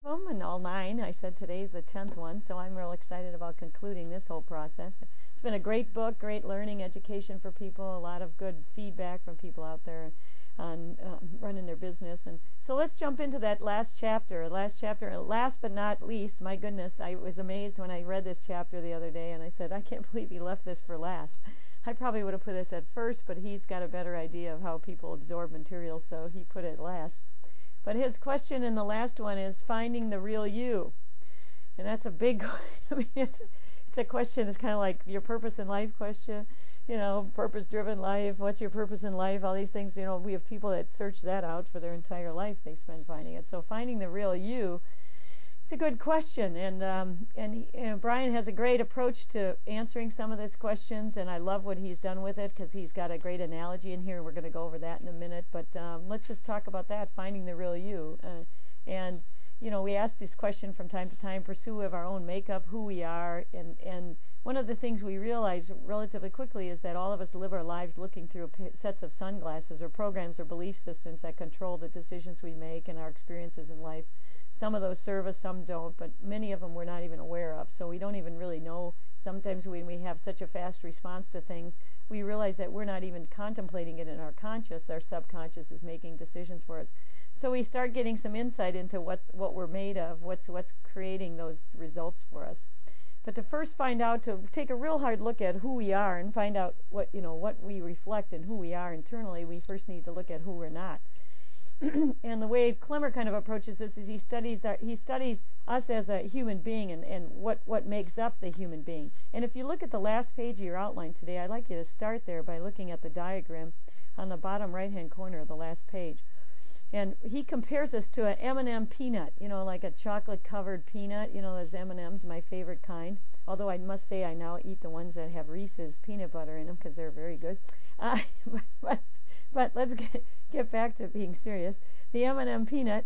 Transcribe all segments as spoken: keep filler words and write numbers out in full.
them and all nine. I said today's the tenth one, so I'm real excited about concluding this whole process. It's been a great book, great learning, education for people, a lot of good feedback from people out there on uh, running their business. And so let's jump into that last chapter. Last chapter, last but not least, my goodness, I was amazed when I read this chapter the other day, and I said, I can't believe he left this for last. I probably would have put this at first, but he's got a better idea of how people absorb material, so he put it last. But his question in the last one is finding the real you. And that's a big, I mean, it's, it's a question, it's kind of like your purpose in life question, you know, purpose-driven life, what's your purpose in life, all these things, you know, we have people that search that out for their entire life, they spend finding it. So finding the real you, it's a good question, and um, and he, you know, Brian has a great approach to answering some of these questions, and I love what he's done with it because he's got a great analogy in here, and we're going to go over that in a minute. But um, let's just talk about that, finding the real you. Uh, and you know, we ask this question from time to time: pursue of our own makeup, who we are, and and one of the things we realize relatively quickly is that all of us live our lives looking through sets of sunglasses or programs or belief systems that control the decisions we make and our experiences in life. Some of those serve us, some don't, but many of them we're not even aware of. So we don't even really know. Sometimes when we have such a fast response to things, we realize that we're not even contemplating it in our conscious. Our subconscious is making decisions for us. So we start getting some insight into what, what we're made of, what's, what's creating those results for us. But to first find out, to take a real hard look at who we are and find out what, you know, what we reflect and who we are internally, we first need to look at who we're not. And the way Klemmer kind of approaches this is he studies our, he studies us as a human being and, and what, what makes up the human being. And if you look at the last page of your outline today, I'd like you to start there by looking at the diagram on the bottom right-hand corner of the last page. And he compares us to an M and M peanut, you know, like a chocolate-covered peanut. You know, those M and M's, my favorite kind. Although I must say I now eat the ones that have Reese's peanut butter in them because they're very good. Uh, but, but, but let's get, get back to being serious. The M and M peanut,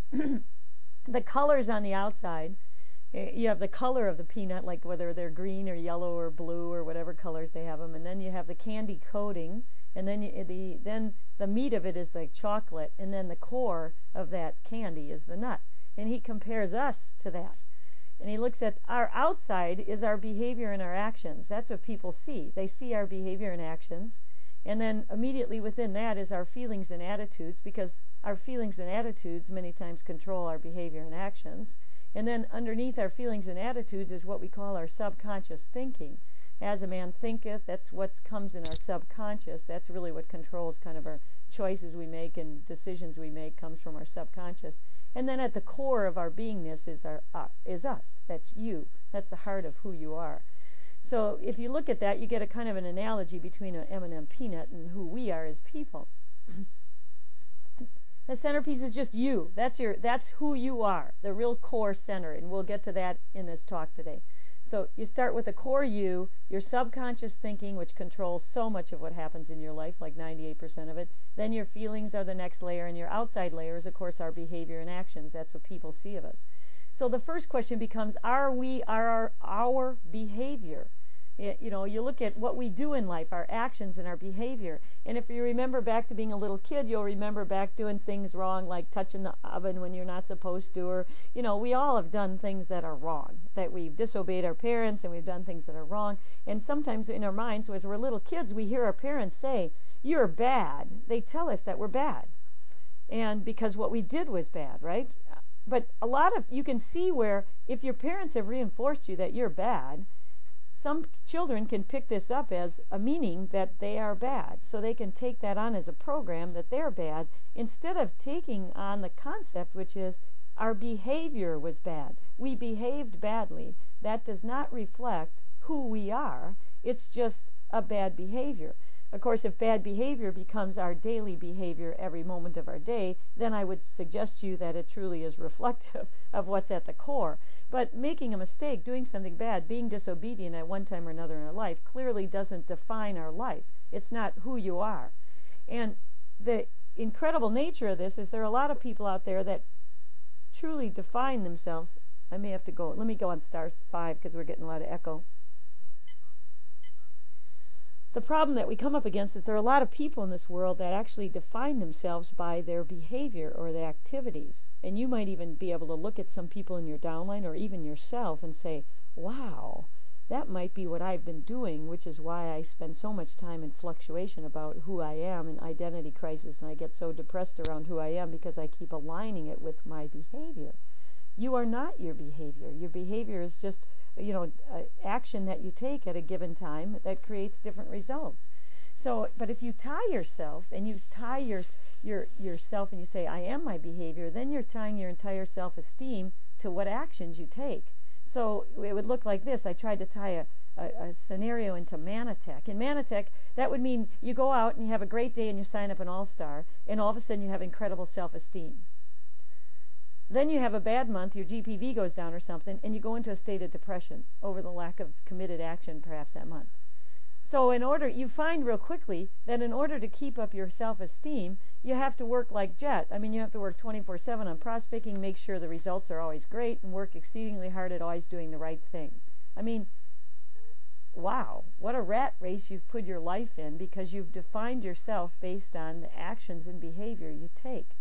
the colors on the outside, you have the color of the peanut, like whether they're green or yellow or blue or whatever colors they have them, and then you have the candy coating, and then you, the then the meat of it is the chocolate, and then the core of that candy is the nut. And he compares us to that. And he looks at our outside is our behavior and our actions. That's what people see. They see our behavior and actions. And then immediately within that is our feelings and attitudes, because our feelings and attitudes many times control our behavior and actions. And then underneath our feelings and attitudes is what we call our subconscious thinking. As a man thinketh, that's what comes in our subconscious. That's really what controls kind of our choices we make and decisions we make, comes from our subconscious. And then at the core of our beingness is our uh, is us. That's you. That's the heart of who you are. So if you look at that, you get a kind of an analogy between an M and M peanut and who we are as people. The centerpiece is just you. That's your. That's who you are, the real core center, and we'll get to that in this talk today. So you start with the core you, your subconscious thinking, which controls so much of what happens in your life, like ninety-eight percent of it. Then your feelings are the next layer, and your outside layer is, of course, our behavior and actions. That's what people see of us. So the first question becomes, are we, are our, our behavior? You know, you look at what we do in life, our actions and our behavior. And if you remember back to being a little kid, you'll remember back doing things wrong, like touching the oven when you're not supposed to. Or, you know, we all have done things that are wrong, that we've disobeyed our parents and we've done things that are wrong. And sometimes in our minds, as we're little kids, we hear our parents say, "You're bad." They tell us that we're bad. And because what we did was bad, right? But a lot of, you can see where if your parents have reinforced you that you're bad, some children can pick this up as a meaning that they are bad. So they can take that on as a program that they're bad, instead of taking on the concept, which is our behavior was bad. We behaved badly. That does not reflect who we are. It's just a bad behavior. Of course, if bad behavior becomes our daily behavior every moment of our day, then I would suggest to you that it truly is reflective of what's at the core. But making a mistake, doing something bad, being disobedient at one time or another in our life clearly doesn't define our life. It's not who you are. And the incredible nature of this is there are a lot of people out there that truly define themselves. I may have to go, let me go on star five because we're getting a lot of echo. the problem that we come up against is there are a lot of people in this world that actually define themselves by their behavior or their activities. And you might even be able to look at some people in your downline or even yourself and say, wow, that might be what I've been doing, which is why I spend so much time in fluctuation about who I am and identity crisis, and I get so depressed around who I am because I keep aligning it with my behavior. You are not your behavior. Your behavior is just, you know, uh, action that you take at a given time that creates different results. So, but if you tie yourself and you tie your your yourself and you say, I am my behavior, then you're tying your entire self-esteem to what actions you take. So it would look like this. I tried to tie a, a, a scenario into Manatech. In Manatech, that would mean you go out and you have a great day and you sign up an all-star, and all of a sudden you have incredible self-esteem. Then you have a bad month, your G P V goes down or something, and you go into a state of depression over the lack of committed action perhaps that month. So in order, you find real quickly that in order to keep up your self-esteem, you have to work like Jet. I mean, you have to work twenty-four seven on prospecting, make sure the results are always great, and work exceedingly hard at always doing the right thing. I mean, wow, what a rat race you've put your life in because you've defined yourself based on the actions and behavior you take.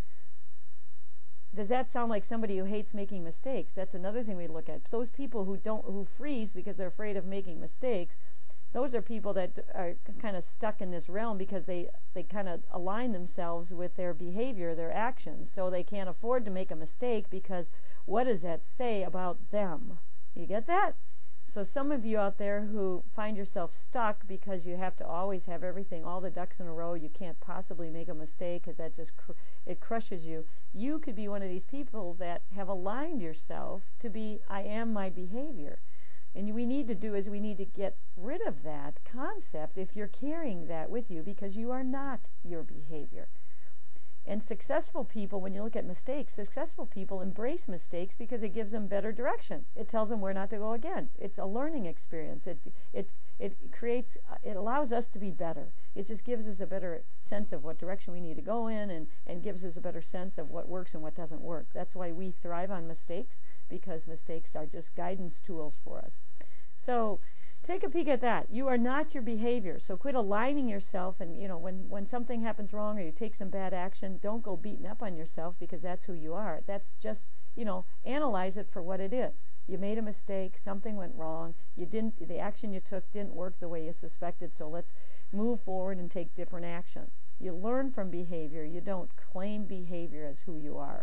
Does that sound like somebody who hates making mistakes? That's another thing we look at. Those people who don't, who freeze because they're afraid of making mistakes, those are people that are kind of stuck in this realm because they, they kind of align themselves with their behavior, their actions, so they can't afford to make a mistake because what does that say about them? You get that? So some of you out there who find yourself stuck because you have to always have everything, all the ducks in a row, you can't possibly make a mistake because that just, cr- it crushes you. You could be one of these people that have aligned yourself to be, I am my behavior. And we need to do is we need to get rid of that concept if you're carrying that with you because you are not your behavior. And successful people, when you look at mistakes, successful people embrace mistakes because it gives them better direction. It tells them where not to go again. It's a learning experience. It it it creates, it allows us to be better. It just gives us a better sense of what direction we need to go in and, and gives us a better sense of what works and what doesn't work. That's why we thrive on mistakes, because mistakes are just guidance tools for us. So take a peek at that. You are not your behavior. So quit aligning yourself, and you know, when, when something happens wrong or you take some bad action, don't go beating up on yourself because that's who you are. That's just, you know, analyze it for what it is. You made a mistake, something went wrong, you didn't, the action you took didn't work the way you suspected, so let's move forward and take different action. You learn from behavior. You don't claim behavior as who you are.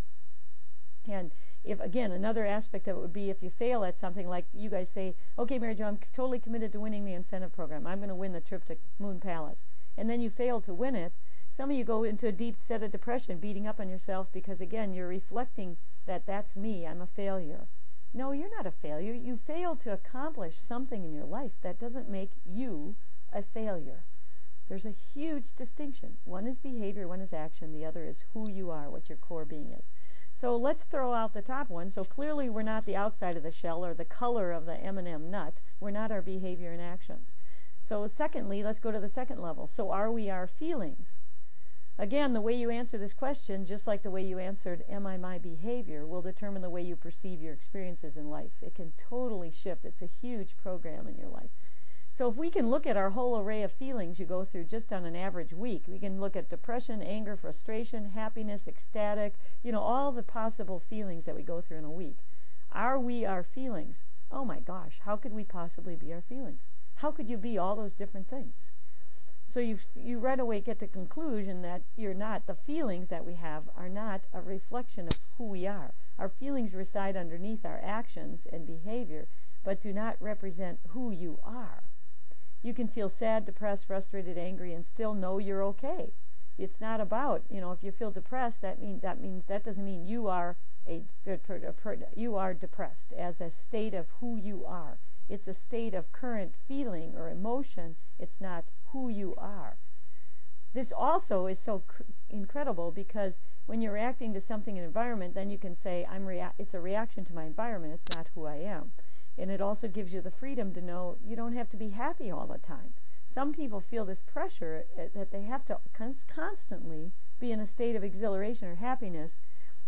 And if, again, another aspect of it would be if you fail at something, like you guys say, okay, Mary Jo, I'm c- totally committed to winning the incentive program. I'm going to win the trip to Moon Palace. And then you fail to win it. Some of you go into a deep set of depression, beating up on yourself because, again, you're reflecting that that's me, I'm a failure. No, you're not a failure. You failed to accomplish something in your life. That doesn't make you a failure. There's a huge distinction. One is behavior, one is action. The other is who you are, what your core being is. So let's throw out the top one. So clearly we're not the outside of the shell or the color of the M and M nut. We're not our behavior and actions. So secondly, let's go to the second level. So are we our feelings? Again, the way you answer this question, just like the way you answered, am I my behavior, will determine the way you perceive your experiences in life. It can totally shift. It's a huge program in your life. So if we can look at our whole array of feelings you go through just on an average week, we can look at depression, anger, frustration, happiness, ecstatic, you know, all the possible feelings that we go through in a week. Are we our feelings? Oh my gosh, how could we possibly be our feelings? How could you be all those different things? So you you right away get the conclusion that you're not, the feelings that we have are not a reflection of who we are. Our feelings reside underneath our actions and behavior, but do not represent who you are. You can feel sad, depressed, frustrated, angry, and still know you're okay. It's not about, you know, if you feel depressed, that mean that means that doesn't mean you are a, a, a you are depressed as a state of who you are. It's a state of current feeling or emotion. It's not who you are. This also is so cr- incredible because when you're reacting to something in an environment, then you can say, "I'm rea- it's a reaction to my environment. It's not who I am." And it also gives you the freedom to know you don't have to be happy all the time. Some people feel this pressure uh, that they have to cons- constantly be in a state of exhilaration or happiness,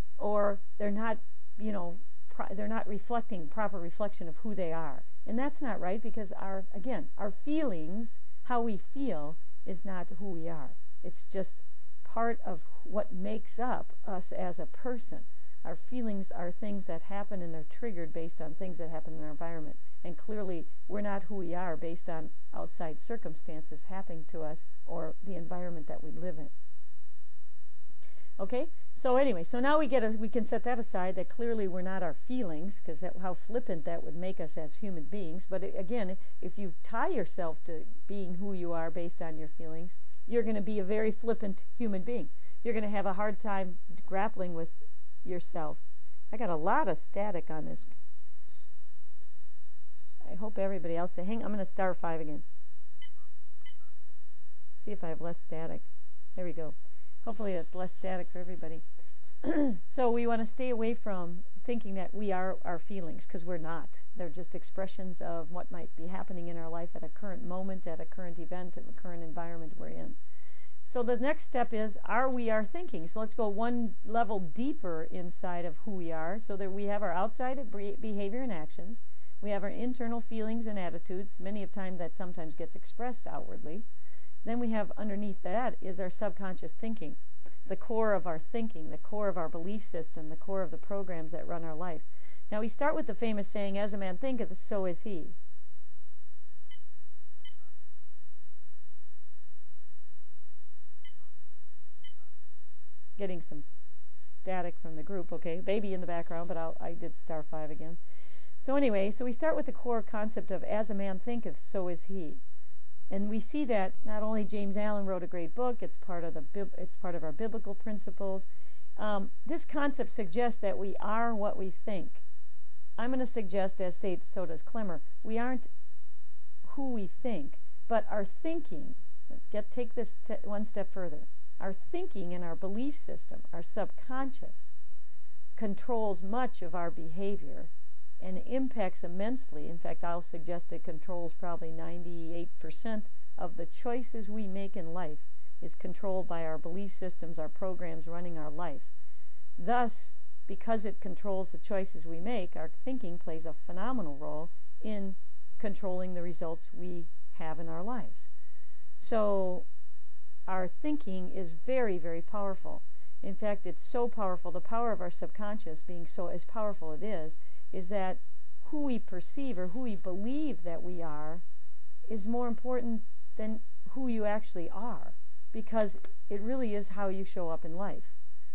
or they're not, you know, pro- they're not reflecting proper reflection of who they are. And that's not right because our, again, our feelings, how we feel is not who we are. It's just part of what makes up us as a person. Our feelings are things that happen, and they're triggered based on things that happen in our environment. And clearly, we're not who we are based on outside circumstances happening to us or the environment that we live in. Okay? So anyway, so now we get a, we can set that aside, that clearly we're not our feelings, because how flippant that would make us as human beings. But it, again, if you tie yourself to being who you are based on your feelings, you're going to be a very flippant human being. You're going to have a hard time grappling with yourself. I got a lot of static on this. I hope everybody else, hang, I'm going to star five again. See if I have less static. There we go. Hopefully it's less static for everybody. So we want to stay away from thinking that we are our feelings, because we're not. They're just expressions of what might be happening in our life at a current moment, at a current event, at a current environment we're in. So the next step is, are we our thinking? So let's go one level deeper inside of who we are, so that we have our outside behavior and actions. We have our internal feelings and attitudes. Many of time that sometimes gets expressed outwardly. Then we have underneath that is our subconscious thinking, the core of our thinking, the core of our belief system, the core of the programs that run our life. Now we start with the famous saying, as a man thinketh, so is he. Getting some static from the group. Okay, baby in the background, but I'll, I did star five again. So anyway, so we start with the core concept of as a man thinketh, so is he. And we see that not only James Allen wrote a great book, it's part of the it's part of our biblical principles. Um, this concept suggests that we are what we think. I'm going to suggest, as say, so does Clemmer, we aren't who we think, but our thinking. Get take this t- one step further. Our thinking and our belief system, our subconscious, controls much of our behavior and impacts immensely. In fact, I'll suggest it controls probably ninety-eight percent of the choices we make in life is controlled by our belief systems, our programs running our life. Thus, because it controls the choices we make, our thinking plays a phenomenal role in controlling the results we have in our lives. So, our thinking is very, very powerful. In fact, it's so powerful, the power of our subconscious being so as powerful it is, is that who we perceive or who we believe that we are is more important than who you actually are, because it really is how you show up in life.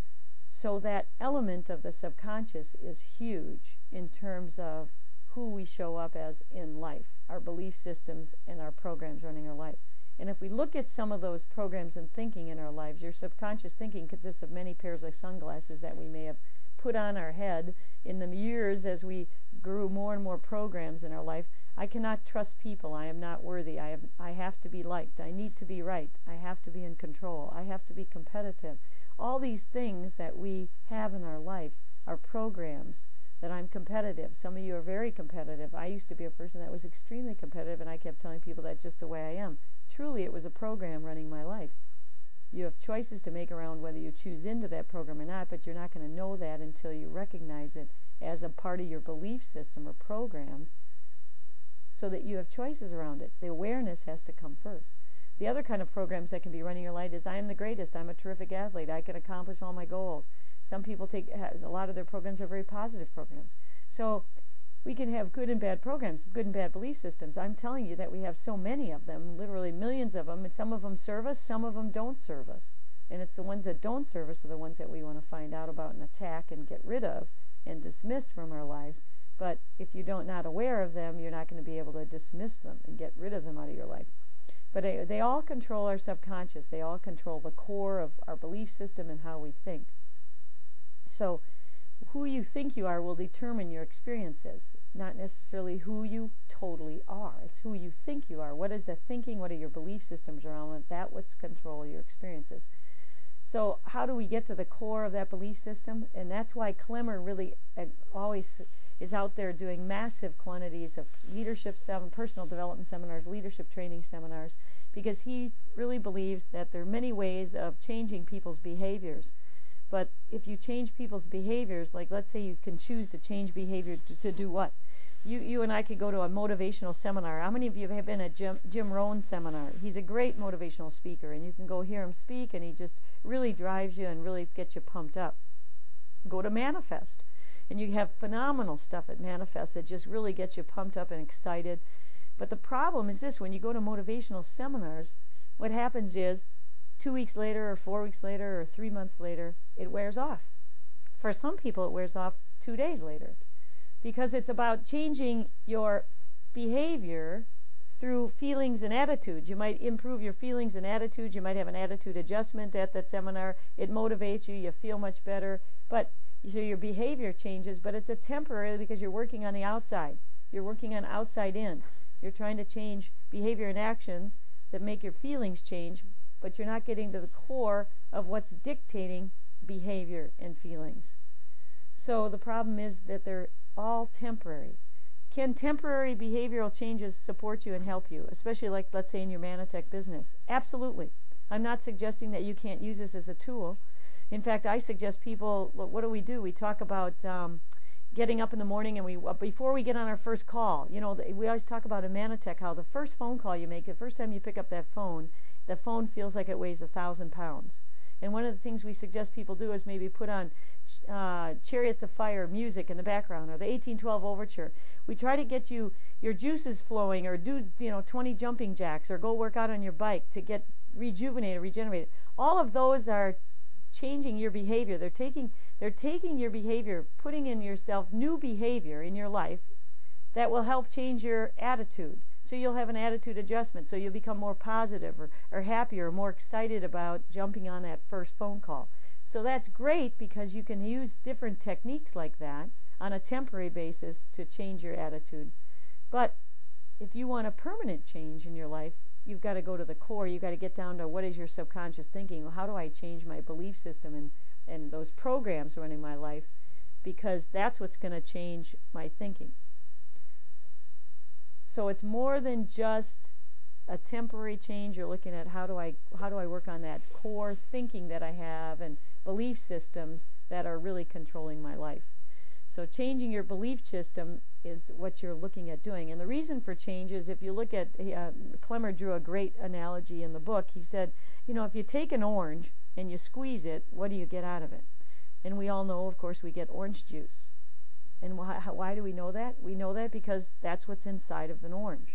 So that element of the subconscious is huge in terms of who we show up as in life, our belief systems and our programs running our life. And if we look at some of those programs and thinking in our lives, your subconscious thinking consists of many pairs of sunglasses that we may have put on our head in the years as we grew more and more programs in our life. I cannot trust people. I am not worthy. I have, I have to be liked. I need to be right. I have to be in control. I have to be competitive. All these things that we have in our life are programs that I'm competitive. Some of you are very competitive. I used to be a person that was extremely competitive, and I kept telling people that's just the way I am. Truly, it was a program running my life. You have choices to make around whether you choose into that program or not, but you're not going to know that until you recognize it as a part of your belief system or programs, so that you have choices around it. The awareness has to come first. The other kind of programs that can be running your life is, I am the greatest, I'm a terrific athlete, I can accomplish all my goals. Some people take, a lot of their programs are very positive programs. So we can have good and bad programs, good and bad belief systems. I'm telling you that we have so many of them, literally millions of them, and some of them serve us, some of them don't serve us. And it's the ones that don't serve us are the ones that we want to find out about and attack and get rid of and dismiss from our lives. But if you don't not aware of them, you're not going to be able to dismiss them and get rid of them out of your life. But they, they all control our subconscious. They all control the core of our belief system and how we think. So who you think you are will determine your experiences, not necessarily who you totally are. It's who you think you are. What is the thinking? What are your belief systems around it? That what's control your experiences. So how do we get to the core of that belief system? And that's why Clemmer really uh, always is out there doing massive quantities of leadership, sem- personal development seminars, leadership training seminars, because he really believes that there are many ways of changing people's behaviors. But if you change people's behaviors, like let's say you can choose to change behavior to, to do what? You, you and I could go to a motivational seminar. How many of you have been at Jim, Jim Rohn seminar? He's a great motivational speaker, and you can go hear him speak, and he just really drives you and really gets you pumped up. Go to Manifest, and you have phenomenal stuff at Manifest that just really gets you pumped up and excited. But the problem is this: when you go to motivational seminars, what happens is two weeks later or four weeks later or three months later, it wears off. For some people, it wears off two days later, because it's about changing your behavior through feelings and attitudes. You might improve your feelings and attitudes. You might have an attitude adjustment at that seminar. It motivates you. You feel much better. But so your behavior changes, but it's a temporary, because you're working on the outside. You're working on outside in. You're trying to change behavior and actions that make your feelings change, but you're not getting to the core of what's dictating behavior and feelings. So the problem is that they're all temporary. Can temporary behavioral changes support you and help you, especially like, let's say, in your Manitech business? Absolutely. I'm not suggesting that you can't use this as a tool. In fact, I suggest people, what do we do? We talk about um, getting up in the morning, and we uh, before we get on our first call, you know, the, we always talk about in Manitech how the first phone call you make, the first time you pick up that phone, the phone feels like it weighs a thousand pounds. And one of the things we suggest people do is maybe put on uh, Chariots of Fire music in the background, or the eighteen twelve Overture. We try to get you your juices flowing, or do you know twenty jumping jacks, or go work out on your bike to get rejuvenated, regenerated. All of those are changing your behavior. They're taking they're taking your behavior, putting in yourself new behavior in your life that will help change your attitude. So you'll have an attitude adjustment. So you'll become more positive, or, or happier, or more excited about jumping on that first phone call. So that's great, because you can use different techniques like that on a temporary basis to change your attitude. But if you want a permanent change in your life, you've got to go to the core. You've got to get down to what is your subconscious thinking. Well, how do I change my belief system and, and those programs running my life? Because that's what's going to change my thinking. So it's more than just a temporary change. You're looking at how do I how do I work on that core thinking that I have and belief systems that are really controlling my life. So changing your belief system is what you're looking at doing. And the reason for change is, if you look at, uh, Clemmer drew a great analogy in the book. He said, you know, if you take an orange and you squeeze it, what do you get out of it? And we all know, of course, we get orange juice. And why, how, why do we know that? We know that because that's what's inside of an orange.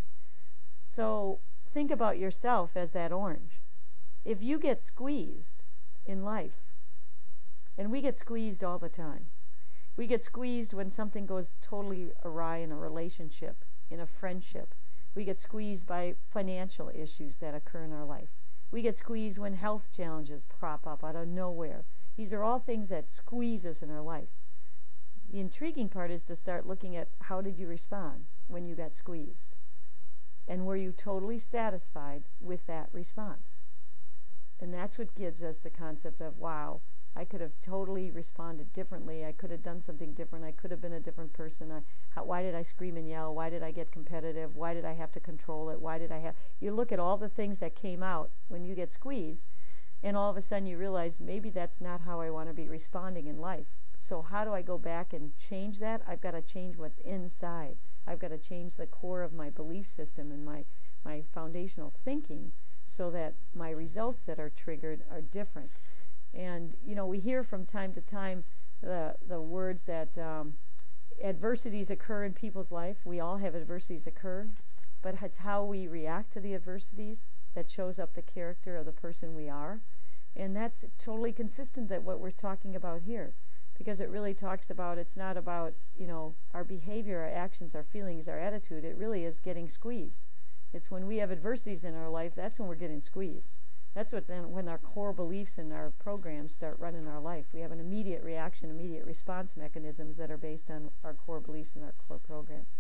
So think about yourself as that orange. If you get squeezed in life, and we get squeezed all the time. We get squeezed when something goes totally awry in a relationship, in a friendship. We get squeezed by financial issues that occur in our life. We get squeezed when health challenges crop up out of nowhere. These are all things that squeeze us in our life. The intriguing part is to start looking at, how did you respond when you got squeezed? And were you totally satisfied with that response? And that's what gives us the concept of, wow, I could have totally responded differently. I could have done something different. I could have been a different person. I, how, why did I scream and yell? Why did I get competitive? Why did I have to control it? Why did I have... You look at all the things that came out when you get squeezed, and all of a sudden you realize, maybe that's not how I want to be responding in life. So how do I go back and change that? I've got to change what's inside. I've got to change the core of my belief system and my, my foundational thinking, so that my results that are triggered are different. And, you know, we hear from time to time the the words that um, adversities occur in people's life. We all have adversities occur, but it's how we react to the adversities that shows up the character of the person we are. And that's totally consistent with what we're talking about here, because it really talks about, it's not about, you know, our behavior, our actions, our feelings, our attitude. It really is getting squeezed. It's when we have adversities in our life, that's when we're getting squeezed. That's what then, when our core beliefs and our programs start running our life. We have an immediate reaction, immediate response mechanisms that are based on our core beliefs and our core programs.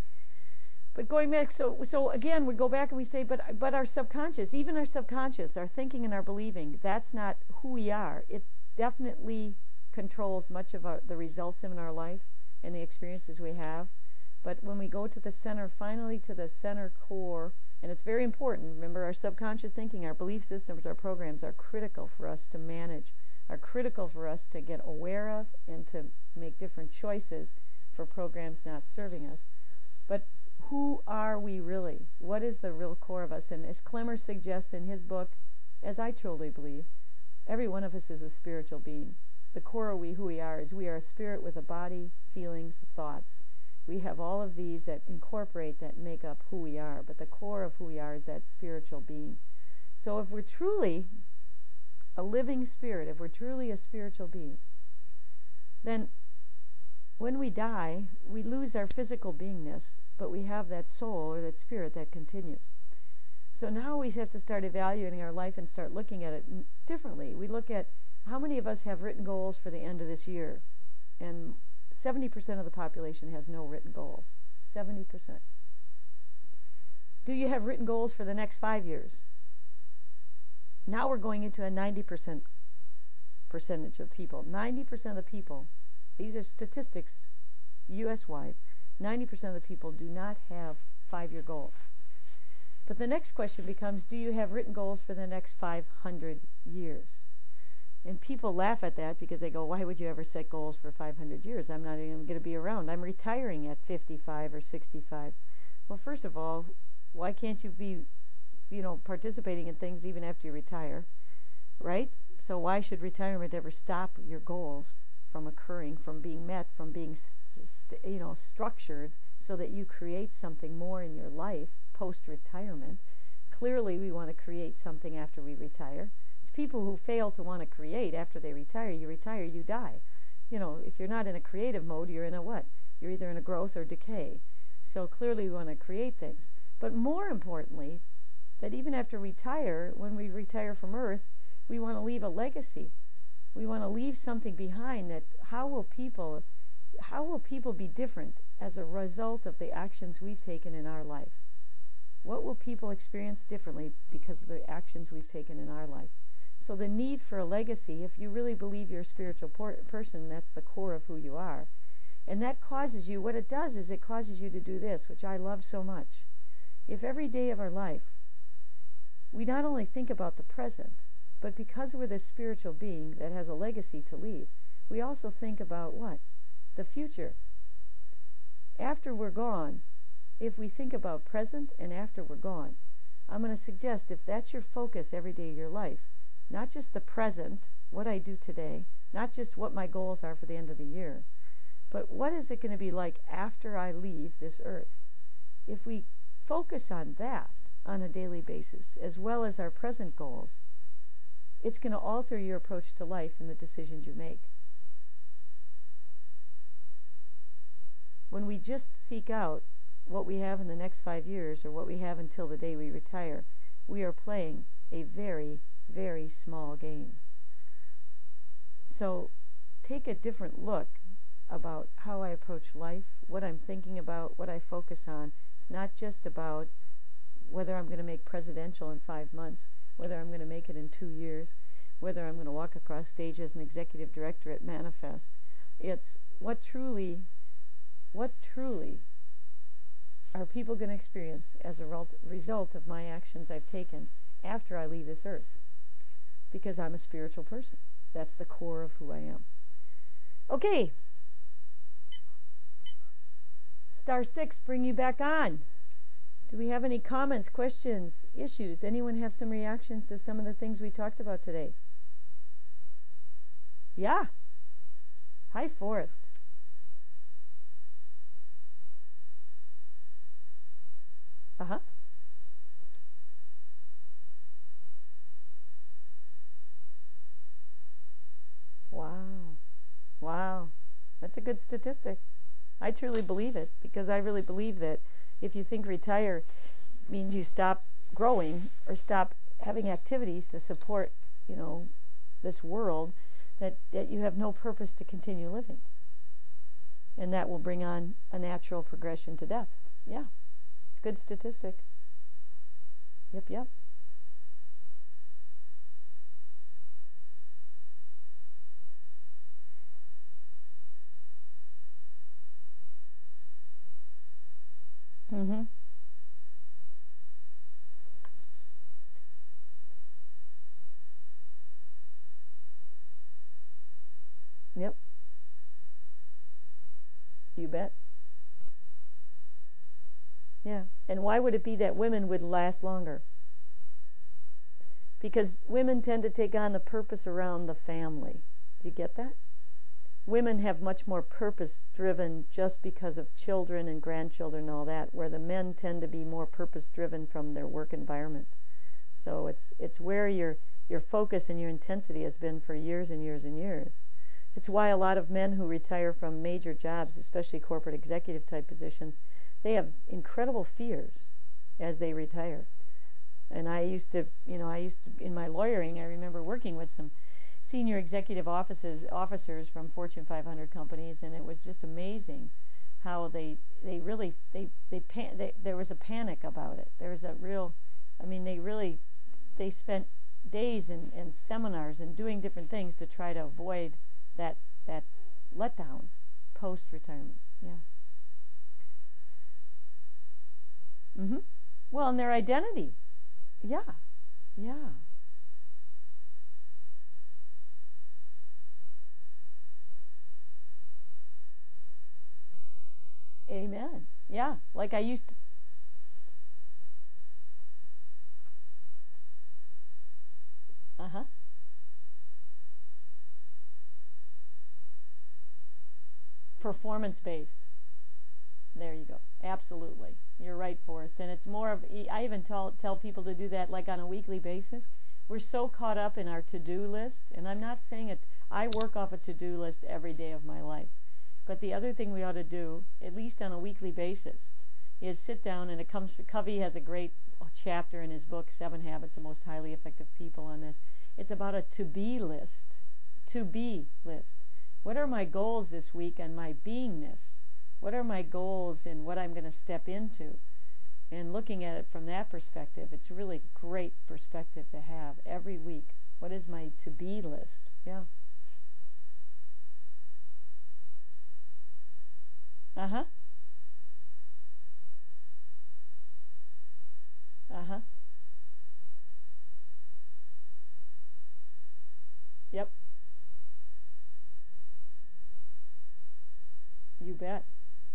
But going back, so so again, we go back and we say, but but our subconscious, even our subconscious, our thinking and our believing, that's not who we are. It definitely controls much of our, the results in our life and the experiences we have. But when we go to the center, finally to the center core, and it's very important, remember, our subconscious thinking, our belief systems, our programs are critical for us to manage, are critical for us to get aware of and to make different choices for programs not serving us. But who are we really? What is the real core of us? And as Clemmer suggests in his book, as I truly believe, every one of us is a spiritual being. The core of we, who we are is we are a spirit with a body, feelings, thoughts. We have all of these that incorporate, that make up who we are. But the core of who we are is that spiritual being. So if we're truly a living spirit, if we're truly a spiritual being, then when we die, we lose our physical beingness, but we have that soul or that spirit that continues. So now we have to start evaluating our life and start looking at it differently. We look at how many of us have written goals for the end of this year, and seventy percent of the population has no written goals. seventy percent. Do you have written goals for the next five years? Now we're going into a ninety percent percentage of people. ninety percent of the people, these are statistics U S-wide, ninety percent of the people do not have five-year goals. But the next question becomes, do you have written goals for the next five hundred years? And people laugh at that because they go, why would you ever set goals for five hundred years? I'm not even going to be around. I'm retiring at fifty-five or sixty-five. Well, first of all, why can't you be, you know, participating in things even after you retire, right? So why should retirement ever stop your goals from occurring, from being met, from being, st- you know, structured so that you create something more in your life post-retirement? Clearly, we want to create something after we retire. It's people who fail to want to create after they retire. You retire, you die. You know, if you're not in a creative mode, you're in a what? You're either in a growth or decay. So clearly, we want to create things. But more importantly, that even after retire, when we retire from Earth, we want to leave a legacy. We want to leave something behind. That how will people, how will people be different as a result of the actions we've taken in our life? What will people experience differently because of the actions we've taken in our life? So the need for a legacy, if you really believe you're a spiritual por- person, that's the core of who you are. And that causes you, what it does is it causes you to do this, which I love so much. If every day of our life, we not only think about the present, but because we're this spiritual being that has a legacy to leave, we also think about what? The future. After we're gone, if we think about present and after we're gone, I'm going to suggest if that's your focus every day of your life, not just the present, what I do today, not just what my goals are for the end of the year, but what is it going to be like after I leave this earth? If we focus on that on a daily basis, as well as our present goals, it's going to alter your approach to life and the decisions you make. When we just seek out what we have in the next five years or what we have until the day we retire, we are playing a very, very small game. So take a different look about how I approach life, what I'm thinking about, what I focus on. It's not just about whether I'm going to make presidential in five months, whether I'm going to make it in two years, whether I'm going to walk across stage as an executive director at Manifest. It's what truly, what truly are people going to experience as a result of my actions I've taken after I leave this earth? Because I'm a spiritual person. That's the core of who I am. Okay. Star six, bring you back on. Do we have any comments, questions, issues? Anyone have some reactions to some of the things we talked about today? Yeah. Hi, Forrest. Uh-huh. Wow. Wow. That's a good statistic. I truly believe it, because I really believe that if you think retire means you stop growing or stop having activities to support, you know, this world, that, that you have no purpose to continue living. And that will bring on a natural progression to death. Yeah. Good statistic. Yep, yep. Mm-hmm. Yep. You bet. Yeah. And why would it be that women would last longer? Because women tend to take on the purpose around the family. Do you get that? Women have much more purpose driven just because of children and grandchildren and all that, where the men tend to be more purpose driven from their work environment. So it's it's where your your focus and your intensity has been for years and years and years. It's why a lot of men who retire from major jobs, especially corporate executive type positions, they have incredible fears as they retire. And I used to, you know, I used to, in my lawyering, I remember working with some senior executive offices, officers from Fortune five hundred companies, and it was just amazing how they, they really, they, they, pan, they, there was a panic about it. There was a real, I mean, they really, they spent days and, and seminars and doing different things to try to avoid that, that letdown post-retirement. Yeah. Mm-hmm. Well, and their identity. Yeah. Yeah. Amen. Yeah. Like I used to. Uh-huh. Performance-based. There you go. Absolutely. You're right, Forrest. And it's more of, I even tell, tell people to do that like on a weekly basis. We're so caught up in our to-do list, and I'm not saying it, I work off a to-do list every day of my life. But the other thing we ought to do, at least on a weekly basis, is sit down, and it comes, Covey has a great chapter in his book, Seven Habits of Most Highly Effective People, on this. It's about a to-be list. To-be list. What are my goals this week on my beingness? What are my goals and what I'm going to step into? And looking at it from that perspective, it's really great perspective to have every week. What is my to-be list? Yeah. Uh-huh. Uh-huh. Yep. You bet.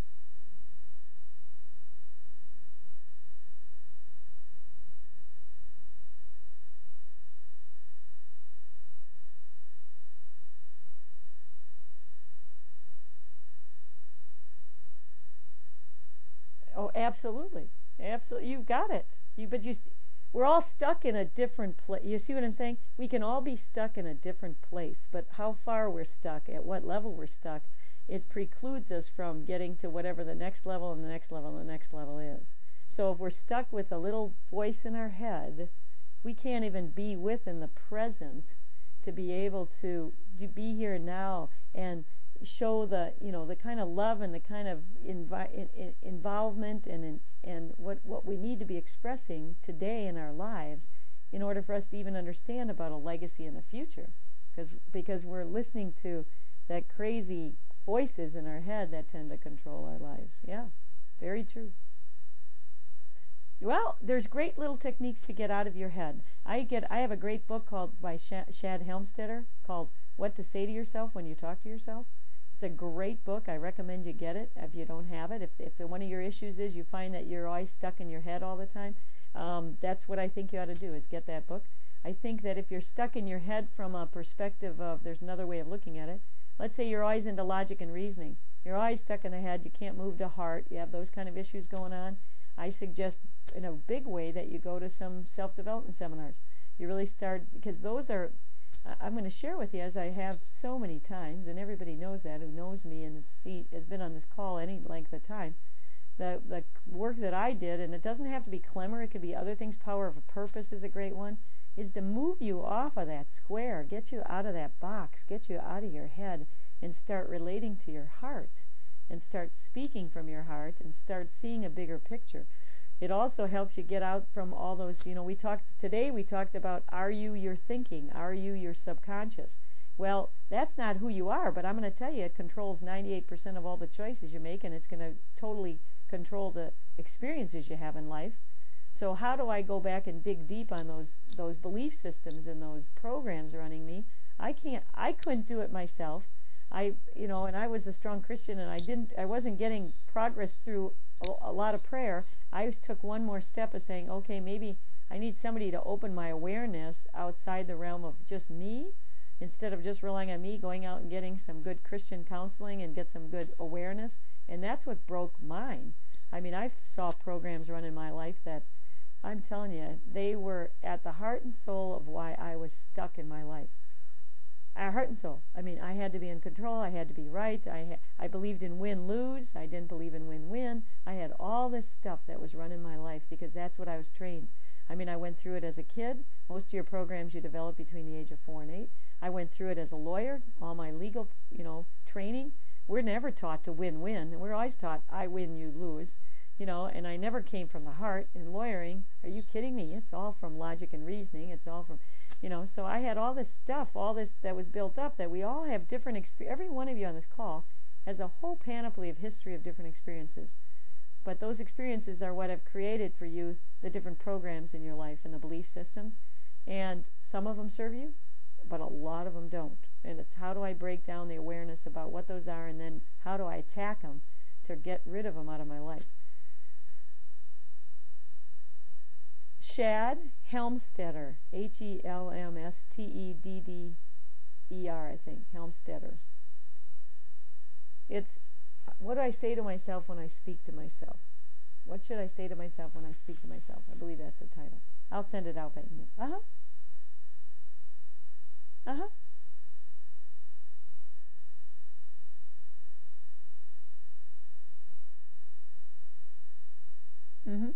Oh, absolutely. Absolutely. You've got it. You, but you, we're all stuck in a different place. You see what I'm saying? We can all be stuck in a different place, but how far we're stuck, at what level we're stuck, it precludes us from getting to whatever the next level and the next level and the next level is. So if we're stuck with a little voice in our head, we can't even be with in the present to be able to, to be here now and show the, you know, the kind of love and the kind of invi- in, in, involvement and in, and what, what we need to be expressing today in our lives in order for us to even understand about a legacy in the future. Because because we're listening to that crazy voices in our head that tend to control our lives. Yeah, very true. Well, there's great little techniques to get out of your head. I get I have a great book called by Shad Helmstetter called What to Say to Yourself When You Talk to Yourself. It's a great book. I recommend you get it if you don't have it. If, if one of your issues is you find that you're always stuck in your head all the time, um, that's what I think you ought to do is get that book. I think that if you're stuck in your head from a perspective of, there's another way of looking at it. Let's say you're always into logic and reasoning. You're always stuck in the head. You can't move to heart. You have those kind of issues going on. I suggest in a big way that you go to some self-development seminars. You really start, because those are, I'm going to share with you, as I have so many times, and everybody knows that, who knows me and see, has been on this call any length of time, the, the work that I did, and it doesn't have to be Clemmer, it could be other things, Power of a Purpose is a great one, is to move you off of that square, get you out of that box, get you out of your head, and start relating to your heart, and start speaking from your heart, and start seeing a bigger picture. It also helps you get out from all those, you know, we talked, today we talked about, are you your thinking? Are you your subconscious? Well, that's not who you are, but I'm going to tell you, it controls ninety-eight percent of all the choices you make, and it's going to totally control the experiences you have in life. So how do I go back and dig deep on those those belief systems and those programs running me? I can't, I couldn't do it myself. I, you know, and I was a strong Christian, and I didn't, I wasn't getting progress through a, a lot of prayer, I took one more step of saying, okay, maybe I need somebody to open my awareness outside the realm of just me, instead of just relying on me, going out and getting some good Christian counseling and get some good awareness. And that's what broke mine. I mean, I saw programs run in my life that, I'm telling you, they were at the heart and soul of why I was stuck in my life. Our heart and soul. I mean, I had to be in control. I had to be right. I ha- I believed in win-lose. I didn't believe in win-win. I had all this stuff that was running my life because that's what I was trained. I mean, I went through it as a kid. Most of your programs you develop between the age of four and eight. I went through it as a lawyer. All my legal, you know, training. We're never taught to win-win. We're always taught, I win, you lose. You know, and I never came from the heart. In lawyering, are you kidding me? It's all from logic and reasoning. It's all from, you know, so I had all this stuff, all this that was built up, that we all have different experiences. Every one of you on this call has a whole panoply of history of different experiences. But those experiences are what have created for you the different programs in your life and the belief systems. And some of them serve you, but a lot of them don't. And it's how do I break down the awareness about what those are, and then how do I attack them to get rid of them out of my life. Shad Helmstetter, H E L M S T E D D E R, I think, Helmstetter. It's, what do I say to myself when I speak to myself? What should I say to myself when I speak to myself? I believe that's the title. I'll send it out by email. Uh-huh. Uh-huh. Mm-hmm.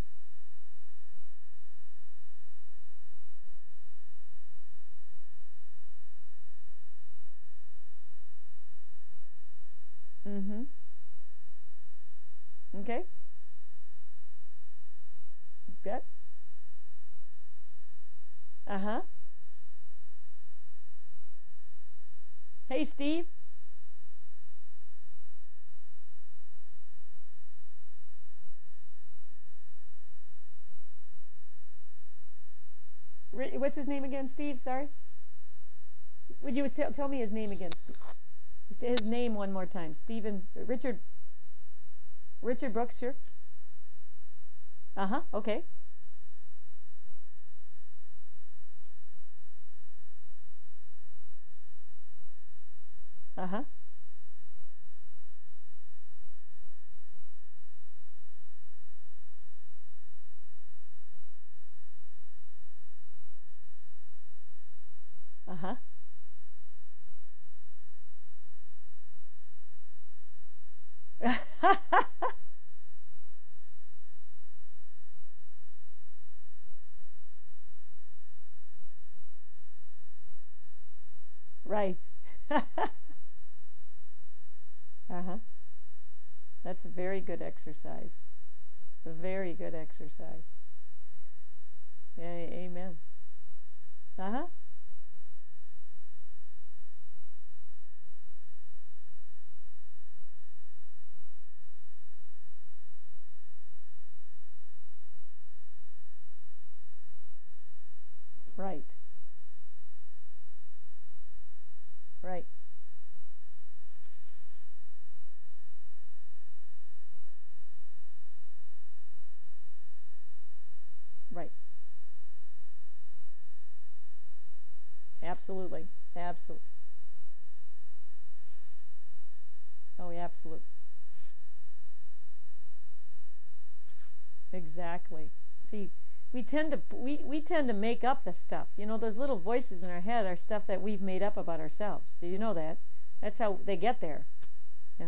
Mm-hmm. Okay. Good. Uh-huh. Hey, Steve. What's his name again, Steve? Sorry. Would you tell, tell me his name again? His name one more time. Stephen Richard Richard Brooks, sure. Uh-huh. Okay. Uh-huh. Uh-huh. Right. Uh-huh. That's a very good exercise. A very good exercise. Yeah, amen. Uh-huh. Right. Right. Right. Absolutely. Absolutely. Oh, yeah, absolutely. Exactly. See, we tend to we, we tend to make up the stuff. You know, those little voices in our head are stuff that we've made up about ourselves. Do you know that? That's how they get there. Yeah.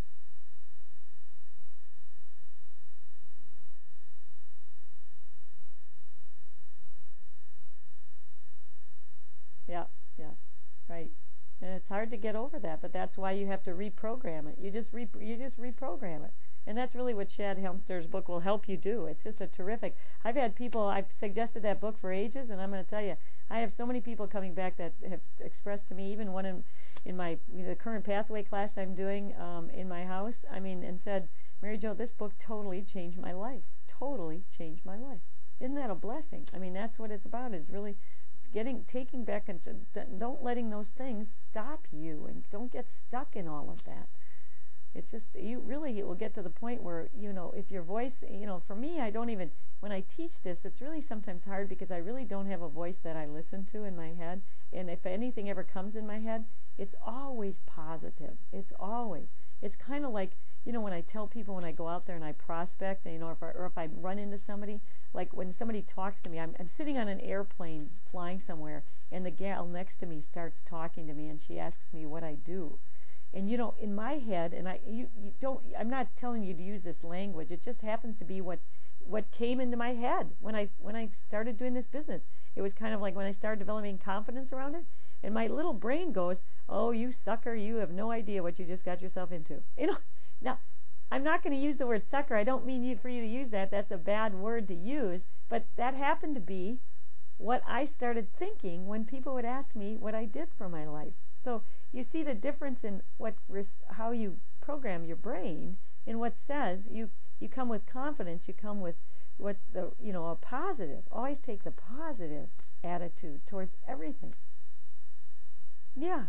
Yeah. Yeah. Right. And it's hard to get over that, but that's why you have to reprogram it. You just re- you just reprogram it. And that's really what Shad Helmster's book will help you do. It's just a terrific. I've had people, I've suggested that book for ages, and I'm going to tell you, I have so many people coming back that have expressed to me, even one in, in my the current pathway class I'm doing um, in my house, I mean, and said, Mary Jo, this book totally changed my life. Totally changed my life. Isn't that a blessing? I mean, that's what it's about, is really getting, taking back, and don't letting those things stop you, and don't get stuck in all of that. It's just, you really, it will get to the point where, you know, if your voice, you know, for me, I don't even, when I teach this, it's really sometimes hard because I really don't have a voice that I listen to in my head. And if anything ever comes in my head, it's always positive. It's always. It's kind of like, you know, when I tell people when I go out there and I prospect, you know, if I, or if I run into somebody, like when somebody talks to me, I'm, I'm sitting on an airplane flying somewhere, and the gal next to me starts talking to me, and she asks me what I do. And you know, in my head, and I, you, you don't, I'm not telling you to use this language. It just happens to be what, what came into my head when I, when I started doing this business. It was kind of like when I started developing confidence around it, and my little brain goes, "Oh, you sucker! You have no idea what you just got yourself into." You know, now I'm not going to use the word sucker. I don't mean you, for you to use that. That's a bad word to use. But that happened to be what I started thinking when people would ask me what I did for my life. So you see the difference in what how you program your brain in what says. You you come with confidence. You come with what the you know a positive. Always take the positive attitude towards everything. Yeah.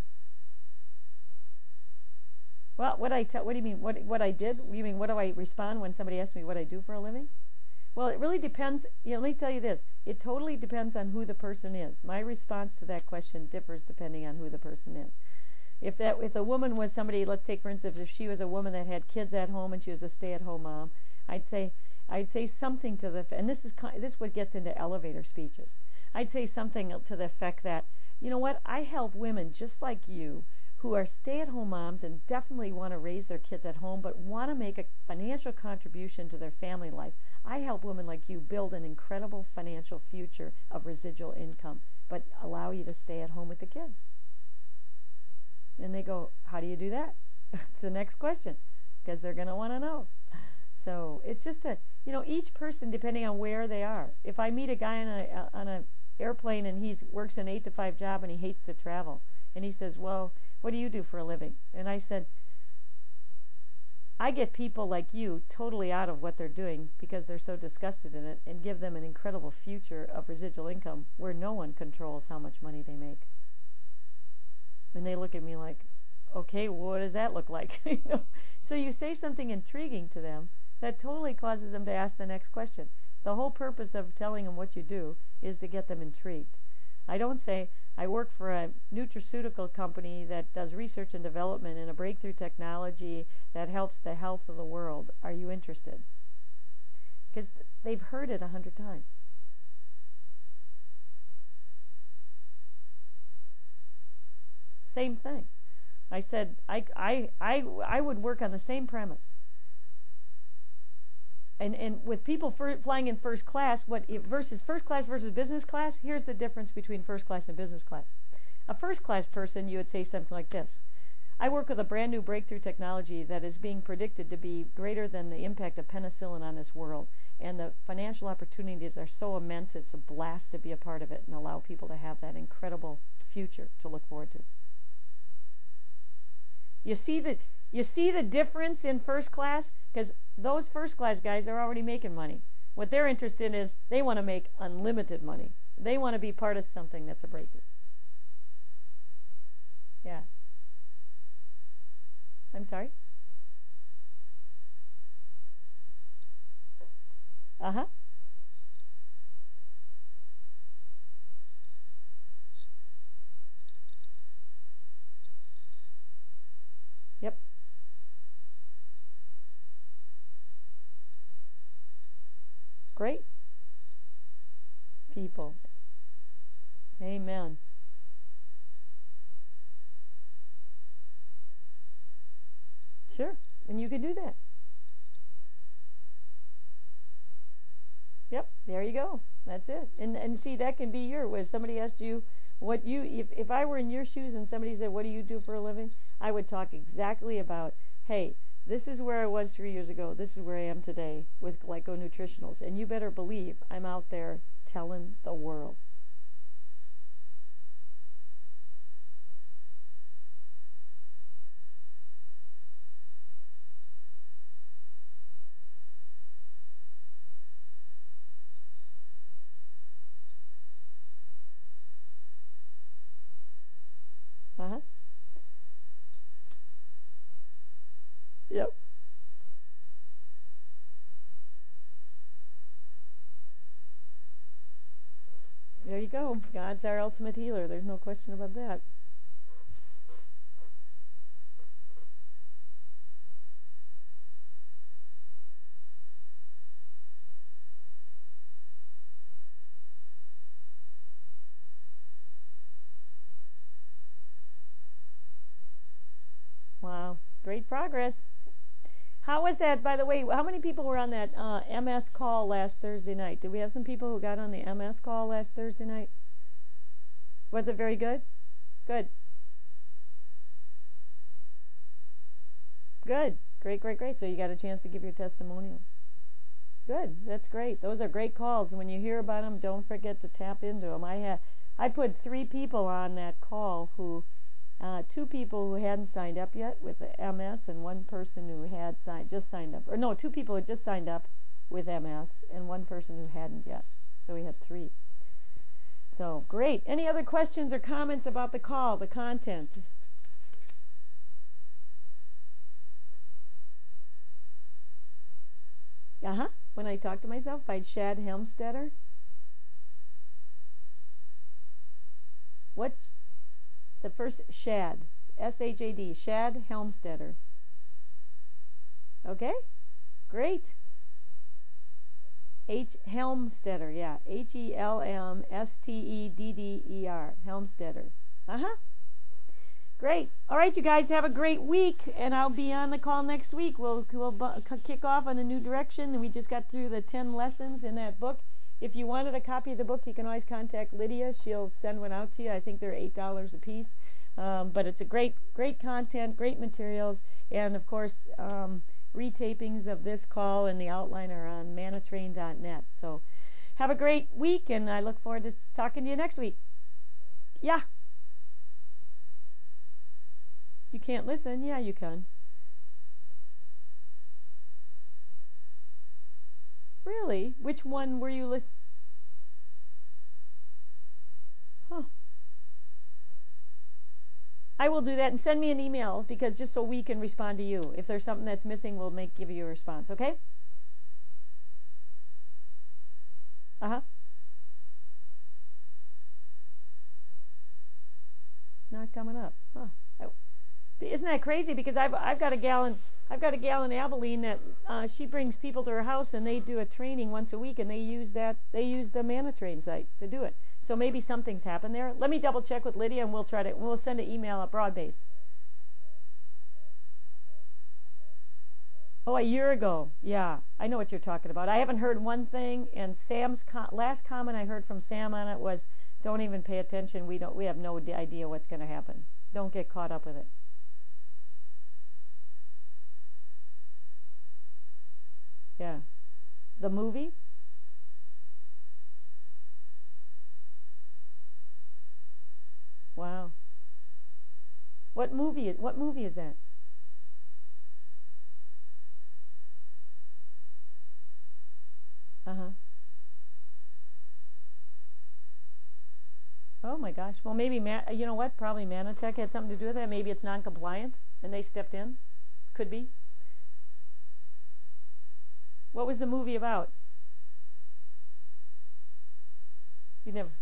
Well, what I tell, what do you mean? What what I did? You mean what do I respond when somebody asks me what I do for a living? Well, it really depends. You know, let me tell you this. It totally depends on who the person is. My response to that question differs depending on who the person is. If that if a woman was somebody, let's take for instance, if she was a woman that had kids at home and she was a stay-at-home mom, I'd say I'd say something to the and this is this is what gets into elevator speeches. I'd say something to the effect that, you know what, I help women just like you who are stay-at-home moms and definitely want to raise their kids at home but want to make a financial contribution to their family life. I help women like you build an incredible financial future of residual income, but allow you to stay at home with the kids. And they go, how do you do that? It's the next question, because they're going to want to know. So it's just a, you know, each person, depending on where they are. If I meet a guy on a on an airplane and he works an eight to five job and he hates to travel, and he says, well, what do you do for a living? And I said, I get people like you totally out of what they're doing because they're so disgusted in it, and give them an incredible future of residual income where no one controls how much money they make. And they look at me like, okay, well, what does that look like? You know? So you say something intriguing to them that totally causes them to ask the next question. The whole purpose of telling them what you do is to get them intrigued. I don't say, I work for a nutraceutical company that does research and development in a breakthrough technology that helps the health of the world. Are you interested? Because they've heard it a hundred times. Same thing. I said, I, I, I, I would work on the same premise. And, and with people for, flying in first class, what versus first class versus business class, here's the difference between first class and business class. A first class person, you would say something like this. I work with a brand new breakthrough technology that is being predicted to be greater than the impact of penicillin on this world. And the financial opportunities are so immense, it's a blast to be a part of it and allow people to have that incredible future to look forward to. You see the, you see the difference in first class? Because those first class guys are already making money. What they're interested in is they want to make unlimited money. They want to be part of something that's a breakthrough. Yeah. I'm sorry? Uh-huh. Yep. Great. People. Amen. Sure. And you could do that. Yep. There you go. That's it. And and see, that can be your, when somebody asked you what you, if, if I were in your shoes and somebody said, what do you do for a living? I would talk exactly about, hey, this is where I was three years ago. This is where I am today with Glyco Nutritionals. And you better believe I'm out there telling the world. Uh-huh. There you go. God's our ultimate healer. There's no question about that. Wow. Great progress. How was that, by the way? How many people were on that uh, M S call last Thursday night? Did we have some people who got on the M S call last Thursday night? Was it very good? Good. Good. Great, great, great. So you got a chance to give your testimonial. Good. That's great. Those are great calls. And when you hear about them, don't forget to tap into them. I had, I put three people on that call who, uh, two people who hadn't signed up yet with the M S, and one person who had signed, just signed up. Or no, two people who just signed up with M S, and one person who hadn't yet. So we had three. So great. Any other questions or comments about the call, the content? Uh-huh. When I Talk to Myself by Shad Helmstetter. What? The first Shad. S H A D. Shad Helmstetter. Okay? Great. H. Helmstetter. Yeah. H E L M S T E D D E R. Helmstetter. Uh-huh. Great. All right, you guys have a great week, and I'll be on the call next week. We'll, we'll bu- kick off on a new direction, and we just got through the ten lessons in that book. If you wanted a copy of the book, you can always contact Lydia. She'll send one out to you. I think they're eight dollars a piece. Um, but it's a great, great content, great materials, and, of course, um, retapings of this call and the outline are on manatrain dot net. So have a great week, and I look forward to talking to you next week. Yeah. You can't listen? Yeah, you can. Really? Which one were you listening? Huh. I will do that, and send me an email, because just so we can respond to you. If there's something that's missing, we'll make give you a response, okay? Uh-huh. Not coming up. Huh. Isn't that crazy? Because I've I've got a gal in I've got a gal in Abilene that uh, she brings people to her house, and they do a training once a week, and they use that they use the ManaTrain site to do it. So maybe something's happened there. Let me double check with Lydia, and we'll try to we'll send an email at Broadbase. Oh, a year ago. Yeah, I know what you're talking about. I haven't heard one thing, and Sam's co- last comment I heard from Sam on it was, "Don't even pay attention. We don't we have no idea what's going to happen. Don't get caught up with it." Yeah. The movie? Wow. What movie? What movie is that? Uh-huh. Oh my gosh. Well, maybe Ma- you know what? Probably Manatech had something to do with that. Maybe it's non-compliant, and they stepped in. Could be. What was the movie about? You never.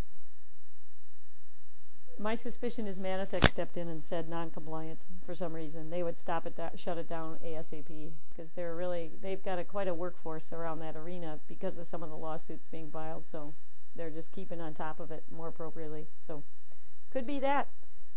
My suspicion is Manatech stepped in and said non-compliant for some reason. They would stop it, da- shut it down ASAP, because they're really they've got a quite a workforce around that arena because of some of the lawsuits being filed. So they're just keeping on top of it more appropriately. So could be that.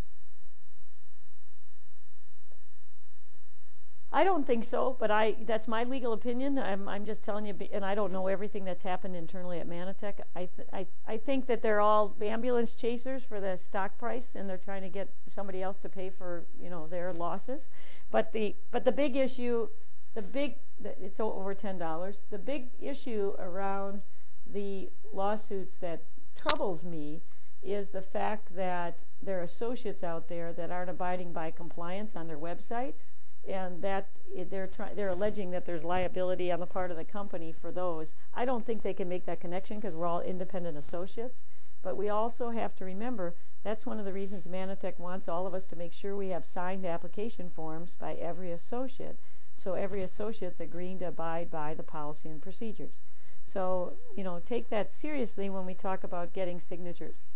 I don't think so, but I that's my legal opinion. I'm I'm just telling you, and I don't know everything that's happened internally at Manatech. I th- I I think that they're all ambulance chasers for the stock price, and they're trying to get somebody else to pay for, you know, their losses. But the but the big issue, the big it's over ten dollars. The big issue around the lawsuits that troubles me is the fact that there are associates out there that aren't abiding by compliance on their websites, and that they're trying they're alleging that there's liability on the part of the company for those. I don't think they can make that connection, because we're all independent associates, but we also have to remember that's one of the reasons Manatech wants all of us to make sure we have signed application forms by every associate, so every associate's agreeing to abide by the policy and procedures. So, you know, take that seriously when we talk about getting signatures.